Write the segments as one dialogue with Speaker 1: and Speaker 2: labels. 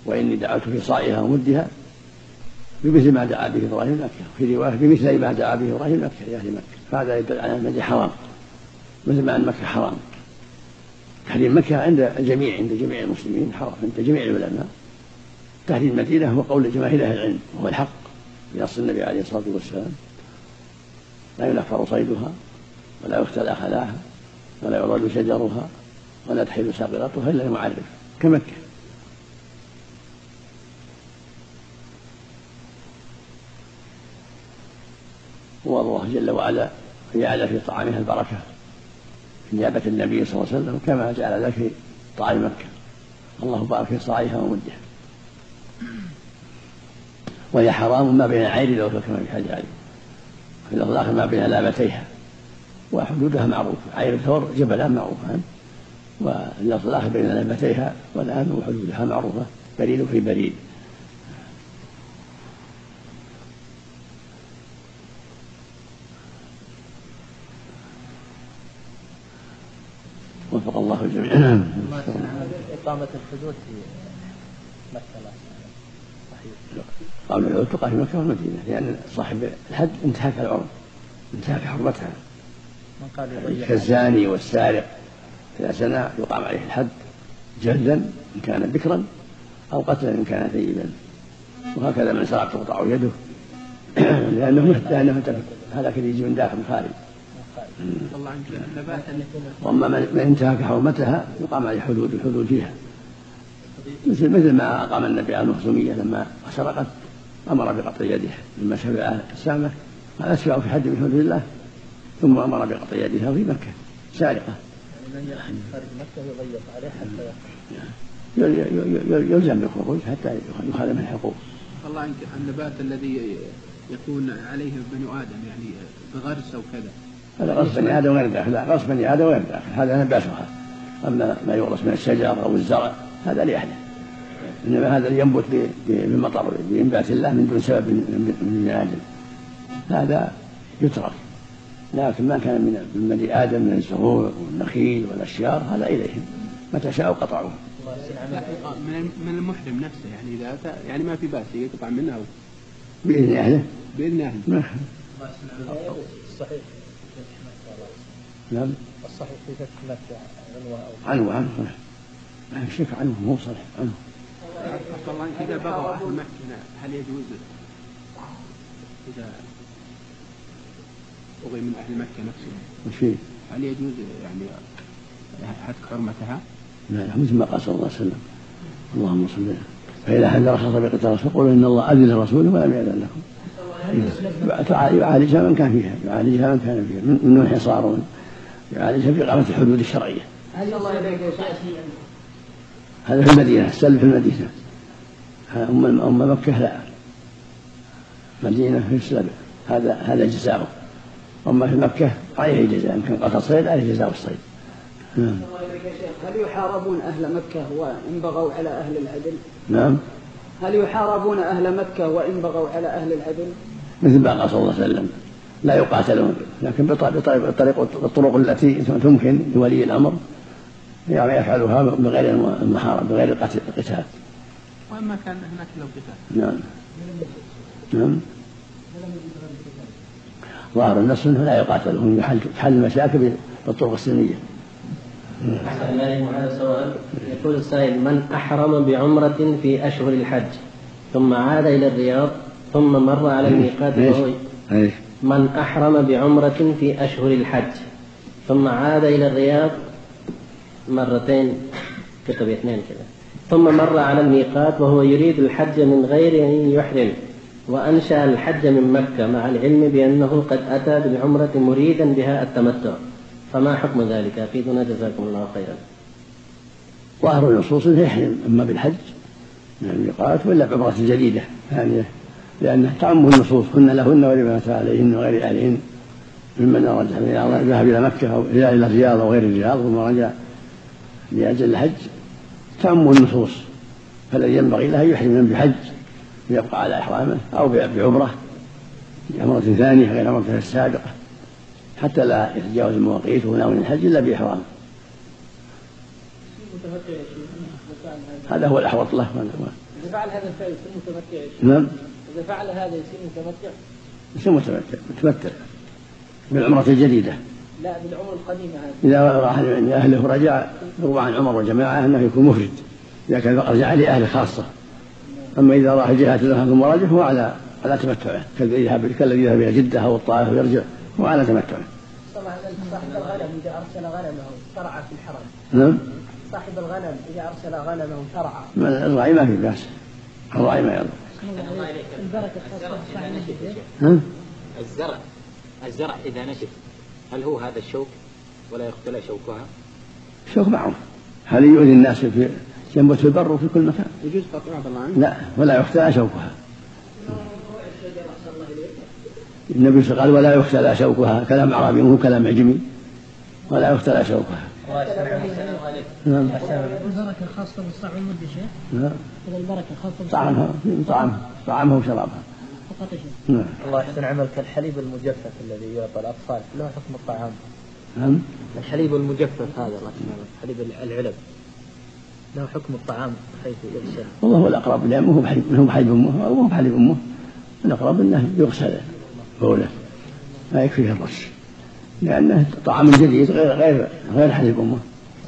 Speaker 1: وإني دعوت في صاعها ومدها بمثل ما دعا به إبراهيم مكة، في رواية بمثل ما دعا به إبراهيم مكة لأهل مكة. فهذا يدل على أن حرام مثل ما أن مكة حرام. تحريم مكة عند جميع المسلمين حرام، عند جميع العلماء. تحريم المدينة هو قول جماهير أهل العلم وهو الحق بنص النبي عليه الصلاة والسلام: لا ينفر صيدها ولا يختلى خلاها ولا يعضد شجرها ولا تحل ساقطتها إلا المعرف كمكة. والله جل وعلا جعل في طعامها البركة في نيابة النبي صلى الله عليه وسلم كما جعل ذلك في طعام مكة. الله بارك في صاعها ومدها. وهي حرام ما بين العين لو كما في حديث علي، في اللفظ الآخر ما بين لابتيها، وحدودها معروفة. عين الثور جبلان معروفان، واللفظ الآخر بين لابتيها والآن وحدودها معروفة بريد في بريد. وفق الله الجميع.
Speaker 2: إقامة الحدود في مكة صحيح؟
Speaker 1: إقامة الحدود تقع في مكة والمدينة، لأن صاحب الحد انتهك العرض، انتهك حرمتها. كالزاني والسارق إذا زنى يقام عليه الحد جلدا إن كان بكرا أو قتلا إن كان ثيبا. وهكذا من سرق تقطع يده لأنه هذا كان يجي من داخل خارج. وأما من انتهك حرمتها يقام عليه الحدود فيها، مثل ما أقام النبي على المخزومية لما سرقت أمر بقطع يدها لما شبع السامة، هذا أشبع في حد من حدود الله، ثم أمر بقطع يدها في مكة سارقة.
Speaker 2: من خارج مكة يضيق عليه حتى
Speaker 1: يلزم بالخروج حتى يخالف الحقوق.
Speaker 3: الله عنك النبات الذي يكون عليه بنو آدم يعني بغرس أو كذا،
Speaker 1: هذا غصب بني آدم غير داخل، غصب بني آدم غير داخل، هذا نباتها. أما ما يغرس من الشجر أو الزرع هذا لأهله، إنما هذا ينبت بالمطر بإنبات الله من دون سبب من بني آدم هذا يترك. لكن ما كان من بني آدم من الزروع والنخيل والأشجار هذا إليهم متى شاءوا قطعوه.
Speaker 3: من المحرم نفسه يعني إذا يعني ما في بأس يقطع منه
Speaker 1: بإذن أهله.
Speaker 3: بإذن أهله.
Speaker 2: الصحيح
Speaker 1: نعم.
Speaker 2: الصحيح في فتح مكة
Speaker 1: عنوة ما في شك عنه مو صحيح عنه.
Speaker 3: طبعا إذا بغوا أهل مكة هل يجوز إذا أغي من أهل مكة نفسه هل يجوز يعني هتك حرمتها؟
Speaker 1: لا مثل ما قال صلى الله عليه وسلم: اللهم صل. فإذا حد رخص بقتال فقولوا إن الله أذن لرسوله ولم يأذن لكم. يعالجها من كان فيها، يعالجها من كان فيها من حصار، يعالجها في إقامة الحدود الشرعية. هذا في المدينة، السلب في المدينة. أما مكة لا، مدينة في السلب هذا جزاؤه. أما في مكة عليه جزاء، إن كان قتل صيد عليه جزاء الصيد.
Speaker 4: هل يحاربون أهل مكة وإن بغوا على أهل العدل؟
Speaker 1: نعم.
Speaker 4: هل يحاربون أهل مكة وإن بغوا على أهل العدل؟
Speaker 1: مثل ما قال صلى الله عليه وسلم: لا يقاتلون، لكن بالطرق التي تمكن لولي الأمر يفعلها بغير المحاربة بغير القتال.
Speaker 3: وأما كان هناك لو قتال.
Speaker 1: نعم. ظاهر النص أنه لا يقاتلون، يحل المشاكل بالطرق السلمية.
Speaker 5: أحسن الله هذا سؤال. يقول السائل: من أحرم بعمرة في أشهر الحج ثم عاد إلى الرياض ثم مر على الميقات من أحرم بعمرة في أشهر الحج ثم عاد إلى الرياض مرتين، كتب اثنين كذا، ثم مر على الميقات وهو يريد الحج من غير أن يحرم وأنشأ الحج من مكة مع العلم بأنه قد أتى بالعمرة مريدا بها التمتع، فما حكم ذلك؟ أفيدنا جزاكم الله خيرا.
Speaker 1: ظاهر النصوص يحرم إما بالحج من الميقات ولا بعمرة جديدة ثانية، لأنه تعم النصوص: هن لهن ولمن أتى عليهن وغير أهلهن ممن ذهب إلى مكة أو إلى الرياض أو غير الرياض ثم رجع لأجل الحج، تعم النصوص. فالذي ينبغي له يحرم بحج ويبقى على إحرامه أو بعمرة ثانية غير عمرته السابقة حتى لا يتجاوز المواقيت وناوي الحج إلا بإحرام. هذا هو الأحوط له.
Speaker 2: فعل هذا الفعل يصير متمتع.
Speaker 1: نعم.
Speaker 2: إذا فعل هذا يصير متمتع.
Speaker 1: يصير متمتع بالعمرة الجديدة.
Speaker 2: لا بالعمر القديمة هذه.
Speaker 1: إذا راح لأهله ورجع يروى عن عمر وجماعة أنه يكون مفرد إذا كان رجع لأهله خاصة. أما إذا راح جهة له ثم رجع هو على تمتعه كالذي يذهب إلى جدة أو الطائف ويرجع هو على تمتعه.
Speaker 2: صاحب الغنم إذا أرسل غنمه شرع في الحرم.
Speaker 1: نعم.
Speaker 2: صاحب الغنم إذا أرسل غنمه شرع.
Speaker 1: الراعي ما في بأس. الراعي ما يضر.
Speaker 2: البركة خاصة.
Speaker 6: الزرع إذا نشف هل هو هذا الشوك ولا يقتل شوكها؟
Speaker 1: شوك معروف. هل يؤذي الناس في ينبت في البر وفي كل مكان؟
Speaker 3: يجوز قطعها بالله؟
Speaker 1: لا ولا يقتل شوكها. النبي صلى الله عليه وسلم قال ولا يقتل شوكها، كلام أعرابي مو كلام عجمي. ولا يقتل شوكها. نعم.
Speaker 2: البركة خاصة بالصاع والمد شيخ.
Speaker 1: نعم.
Speaker 2: البركة خاصة
Speaker 1: طعامها وشرابها.
Speaker 2: فقط شيء.
Speaker 1: نعم.
Speaker 2: الله يحسن عملك. الحليب المجفف الذي يعطى الأطفال له حكم الطعام.
Speaker 1: نعم.
Speaker 2: الحليب المجفف هذا الله يسلمك، حليب العلب له حكم الطعام حيث يغسل.
Speaker 1: والله هو الأقرب لأنه هو بحليب أمه أو هو بحليب أمه. الأقرب أنه يغسل بوله ما يكفيه الرش لأنه طعام جديد غير حليب أمه.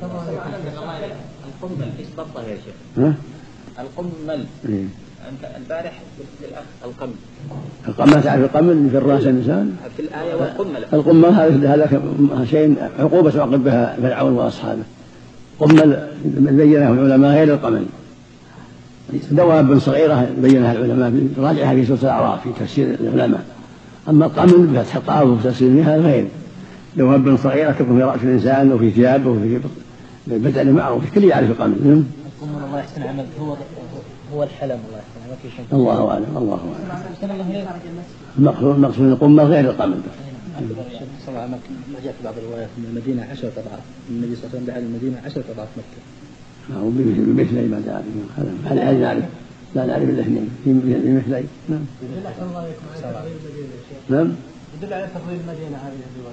Speaker 6: القمل ايش ضبطه يا شيخ؟ القمل. أنت البارح للأخ
Speaker 1: القمل تعرف القمل في الرأس الإنسان
Speaker 6: في الآية والقمل.
Speaker 1: القمل هذا شيء عقوبة تعاقب بها فرعون وأصحابه. قمل بينه العلماء غير القمل. دواب صغيرة بينها العلماء راجعها في سورة الأعراف في تفسير العلماء. أما القمل بفتح القاف وتفسيرها غير دواب صغيرة تكون في رأس الإنسان وفي ثيابه وفي بدن معروف الكل يعرف القمل.
Speaker 2: القمل الله يحسن عملك هو الحلم الله يحسن عملك.
Speaker 1: الله أعلم. الله أعلم. المقصود القمل غير القمل.
Speaker 2: صلى الله عليه وسلم جاء في بعض الروايات من المدينة 10 أضعاف. النبي صلى الله عليه وسلم دعا المدينة 10 أضعاف مكة.
Speaker 1: أو بمثل ما دعا هل نعرف؟ لا نعرف إلا اثنين بمثلين. نعم. نعم.
Speaker 2: يدل على تفضيل المدينة هذه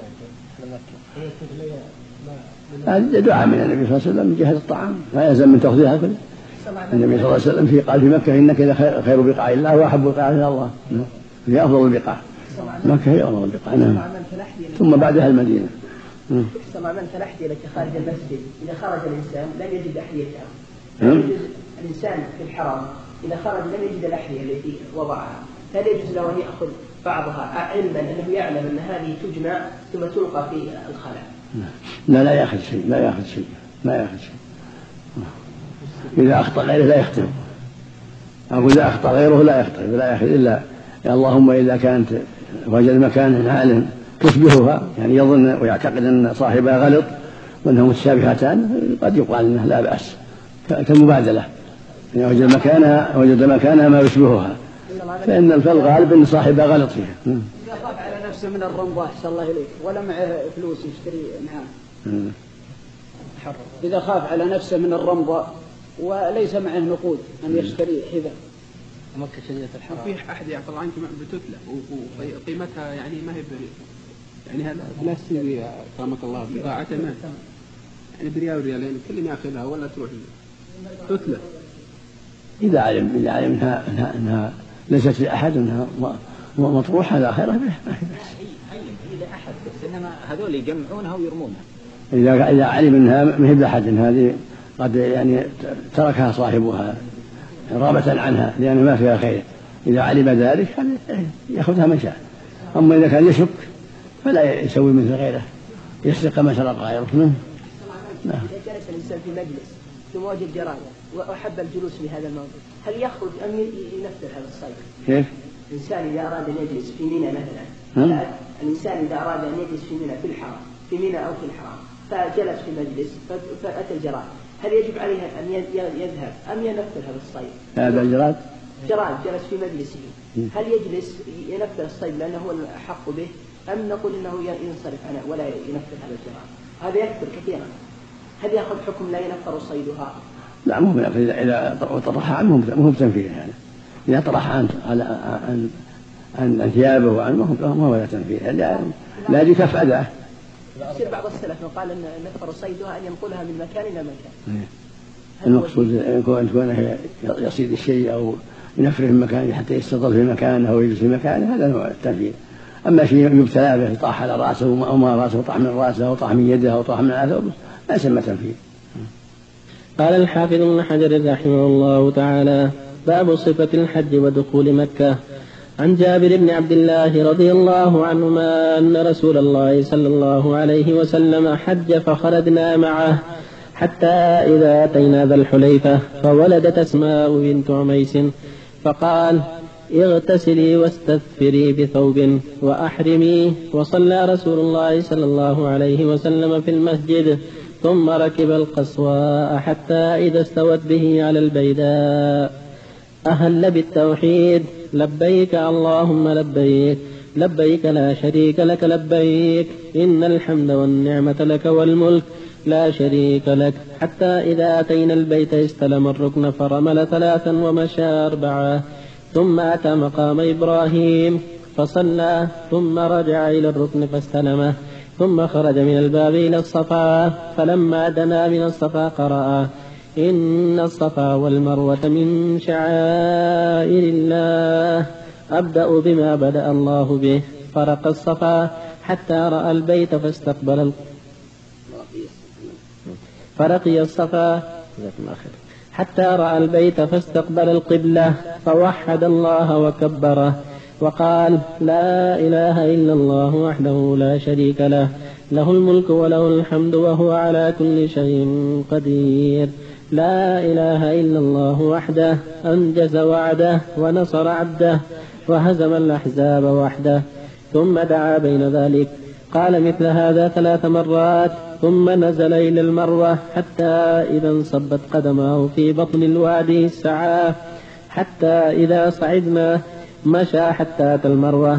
Speaker 2: الرواية.
Speaker 1: هذا دعاء من النبي صلى الله عليه وسلم من جهة الطعام لا يلزم من تفضيلها كله. النبي صلى الله عليه وسلم قال في مكة إنك خير بقاع الله وأحب بقاع إلى الله. هي أفضل البقاع. مكة هي أفضل البقاع. نعم. ثم بعدها المدينة.
Speaker 7: سمع من فلحتي لك خارج المسجد إذا خرج الإنسان لم يجد أحذيته. الإنسان في الحرم إذا خرج لم يجد الأحذية التي وضعها هل يجوز له أن يأخذ بعضها علما أنه يعلم أن هذه تجمع ثم تلقى في الخلاء؟
Speaker 1: لا يأخذ شيء. إذا أخطأ غيره لا يختلف. أو إذا أخطأ غيره لا يختلف لا يأخذ إلا اللهم إذا كانت وجد مكان عالم تشبهها يعني يظن ويعتقد أن صاحبها غلط وأنهم متشابهتان قد يقال أنه لا بأس كالمبادلة يعني وجد مكانها ما يشبهها فإن الغالب أن صاحبها غلط فيها.
Speaker 4: إذا خاف على نفسه من الرمضة أحسن الله إليك ولا معه فلوس يشتري معاه. إذا خاف على نفسه من الرمضة وليس معه نقود أن يشتري حذاء.
Speaker 2: مكة شديدة الحرارة.
Speaker 3: وفي أحد يعطل عنك بتتلة وقيمتها يعني ما هي يعني هذا لا تسوي كرمك الله بضاعته ما يعني بريال وريالين كل يأخذها ولا تروح تتلة.
Speaker 1: إذا علم أنها ليست لأحد أنها مطروحة على خيرها ما في بأس.
Speaker 6: إذا أحد بس إنما هذول يجمعونها ويرمونها.
Speaker 1: إذا علم أنها ما هي لأحد هذه قد يعني تركها صاحبها رغبة عنها لأن ما فيها خير. إذا علم ذلك يأخذها من شاء. أما إذا كان يشك فلا يسوي مثل غيره يسرق ما سرق غيره.
Speaker 7: إذا جلس الإنسان في مجلس ثم وجد جرادة وأحب الجلوس في هذا الموضوع هل يخرج أم ينفذ هذا الصيد؟
Speaker 1: كيف؟
Speaker 7: الإنسان إذا أراد أن يجلس في منى مثلا الإنسان إذا أراد أن يجلس في منى في الحرم في منى أو في الحرم فجلس في مجلس فأتى الجراد هل يجب عليه أن يذهب أم ينفذ هذا الصيد؟
Speaker 1: هذا الجراد
Speaker 7: جلس في مجلسه هل يجلس ينفذ الصيد لأنه هو الأحق به أم نقول أنه ينصرف عنه ولا ينفذ هذا الجراد؟ هذا يكثر كثيرا. هل يأخذ حكم لا ينفر صيدها؟
Speaker 1: لا مو إذا طرح عنه مو بتنفيذ يعني. إذا طرح عن ثيابه وعنه ما هو تنفيذ لا يكف أذاه.
Speaker 7: يصير بعض السلف قال أن نفر صيدها أن ينقلها من مكان إلى مكان.
Speaker 1: المقصود أن يكون يصيد الشيء أو ينفره في مكانه حتى يستظل في مكانه أو يجلس في مكانه، هذا نوع التنفير. أما شيء يبتلى به طاح على رأسه أو ما رأسه طاح من رأسه أو طاح من يده أو طاح من ثوبه لا يسمى تنفير.
Speaker 5: قال الحافظ ابن حجر رحمه الله تعالى: باب صفة الحج ودخول مكة. عن جابر بن عبد الله رضي الله عنهما أن رسول الله صلى الله عليه وسلم حج فخرجنا معه حتى إذا أتينا ذا الحليفة فولدت أسماء بنت عميس فقال: اغتسلي واستثفري بثوب وأحرمي. وصلى رسول الله صلى الله عليه وسلم في المسجد ثم ركب القصواء حتى إذا استوت به على البيداء أهل بالتوحيد: لبيك اللهم لبيك لبيك لا شريك لك لبيك إن الحمد والنعمة لك والملك لا شريك لك. حتى إذا أتينا البيت استلم الركن فرمل 3 ومشى 4 ثم أتى مقام إبراهيم فصلى ثم رجع إلى الركن فاستلمه ثم خرج من الباب إلى الصفا فلما دنا من الصفا قرأ: إن الصفا والمروة من شعائر الله أبدأ بما بدأ الله به. فرق الصفا حتى رأى البيت فاستقبل فرقي الصفا حتى رأى البيت فاستقبل القبلة فوحد الله وكبره وقال: لا إله إلا الله وحده لا شريك له له الملك وله الحمد وهو على كل شيء قدير. لا إله إلا الله وحده أنجز وعده ونصر عبده وهزم الأحزاب وحده. ثم دعا بين ذلك قال مثل هذا 3 مرات ثم نزل إلى المروة حتى إذا انصبت قدماه في بطن الوادي سعى حتى إذا صعدنا مشى حتى أتى المروة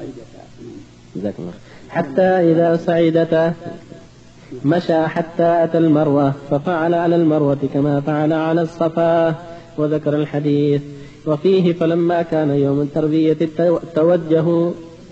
Speaker 5: حتى إذا صعدت مشى حتى أتى المروة ففعل على المروة كما فعل على الصفا. وذكر الحديث وفيه: فلما كان يوم التربية توجهوا.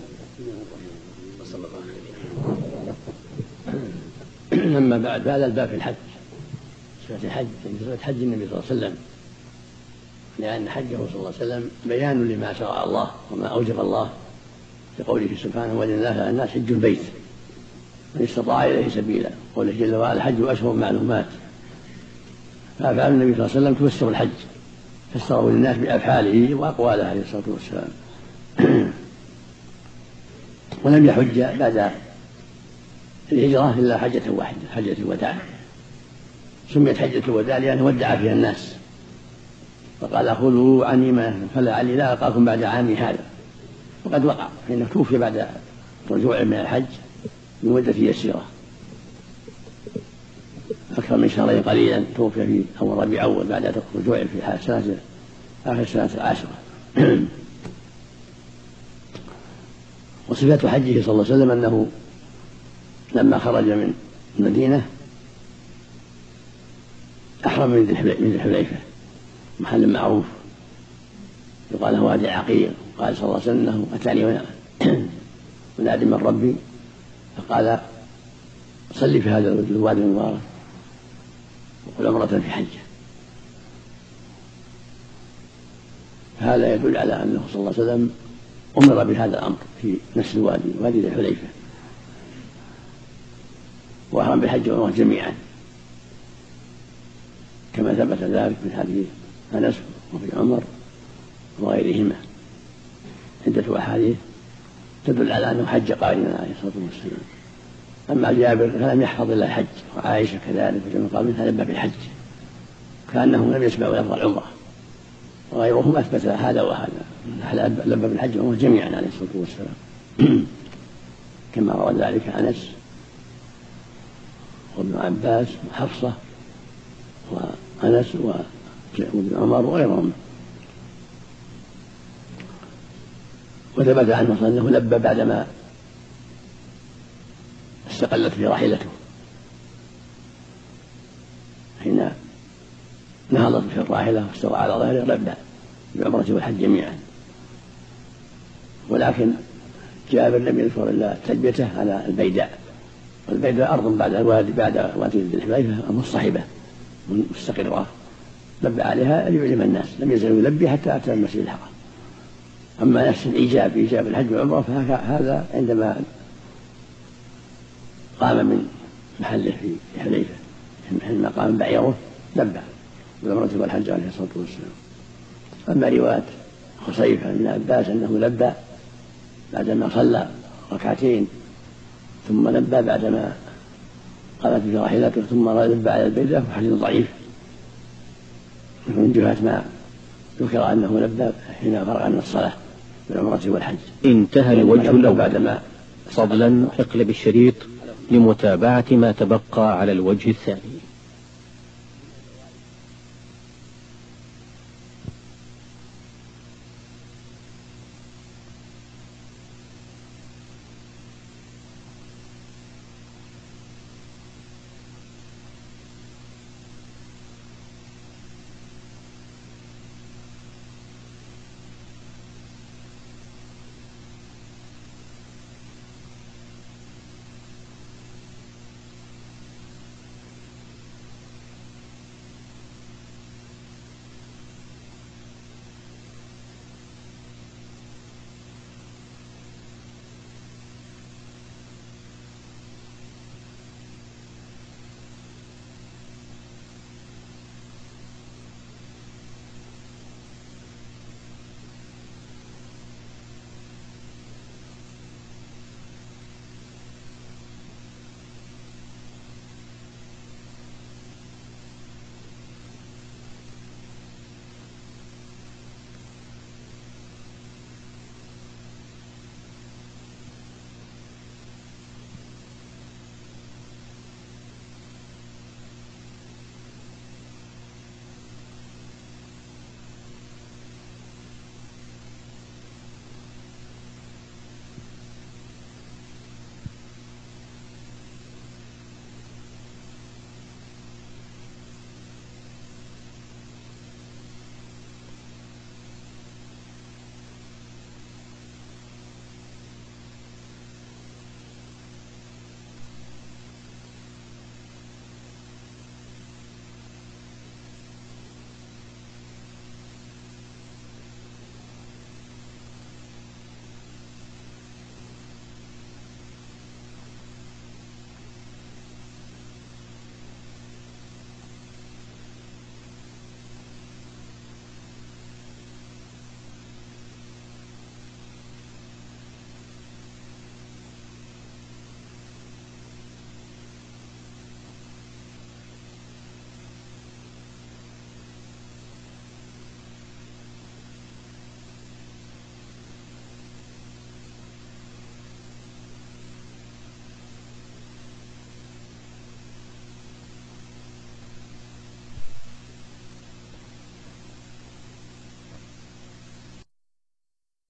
Speaker 1: أما بعد، هذا الباب في الحج، صفة الحج صفة حج النبي صلى الله عليه وسلم، لأن حجه صلى الله عليه وسلم بيان لما شرع الله وما أوجب الله لقوله سبحانه: ولله على الناس حج البيت من استطاع إليه سبيلا. قوله جل وعلا: الحج أشهر معلومات. فأفعال النبي صلى الله عليه وسلم تفسر الحج، فسره للناس بأفعاله وأقواله عليه الصلاة والسلام. ولم يحج بعد الهجرة إلا حجة واحدة، حجة الوداع. سميت حجة الوداع لأنه ودع فيها الناس فقال: خذوا عني ما فلعلي لا ألقاكم بعد عامي هذا. وقد وقع، فإنه توفي بعد رجوع من الحج بمدة يسيرة أكثر من 2 شهرين قليلا، توفي في أول ربيع أول بعد رجوعه في آخر سنة 10. وصفة حجه صلى الله عليه وسلم أنه لما خرج من المدينة أحرم من ذي الحليفة، محل معروف يقال له وادي عقيق. قال صلى الله عليه وسلم أنه أتاني مناد من ربي فقال: صلي في هذا الوادي المبارك وقل عمرة في حجة. هذا يدل على أنه صلى الله عليه وسلم أمر بهذا الأمر في نفس الوادي، وادي ذي الحليفة، وأحرم بالحج والعمرة جميعا كما ثبت ذلك من حديث أنس وفي عمر وغيرهما عدة أحاديث تدل على أنه حج قارنا عليه الصلاة والسلام. أما جابر فلم يحفظ إلا الحج، وعائشة كذلك، وجميع قال منها لبى بالحج كأنهم لم يسمعوا لفظ العمرة، وغيرهم أثبت هذا وهذا، لبى بالحج والعمرة جميعا عليه الصلاة والسلام كما روى ذلك أنس وابن عباس وحفصة وأنس وابن عمر وغيرهم. وثبت عنه أنه لبى بعدما استقلت في راحلته، حين نهضت في الراحلة واستوى على ظهره لبى بعمرة والحج جميعا. ولكن جابر لم يذكر إلا تلبيته على البيداء، والبيداء أرض بعد وادي ذي الحليفة المصطحبة مستقرة لبى عليها ليعلم الناس، لم يزل يلبي حتى أتى المسجد الحرام. أما نفس إيجاب الحج والعمرة فهذا عندما قام من محله في حليفة حينما قام بعيره لبى بالعمرة والحج عليه الصلاة والسلام. أما رواية خصيفة بن عباس أنه لبى بعدما صلى ركعتين ثم لبى بعدما قامت به راحلته ثم لبى على البيدة فحديث ضعيف من جهة ما ذكر أنه لبى حين فرغ من الصلاة بالعمرة والحج.
Speaker 8: انتهى الوجه الأول. فضلا اقلب الشريط لمتابعة ما تبقى على الوجه الثاني.